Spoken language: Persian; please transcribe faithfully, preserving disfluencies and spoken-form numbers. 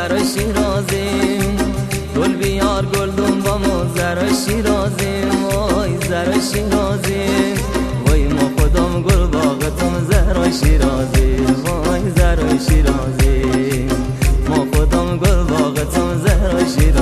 زهرا شیرازیم، گل بیار گلدون با ما زهرا شیرازیم، وای زهرا شیرازیم، وای ما خودم گل باغتم زهرا شیرازیم، وای زهرا شیرازیم، ما خودم گل باغتم زهرا شیرازیم.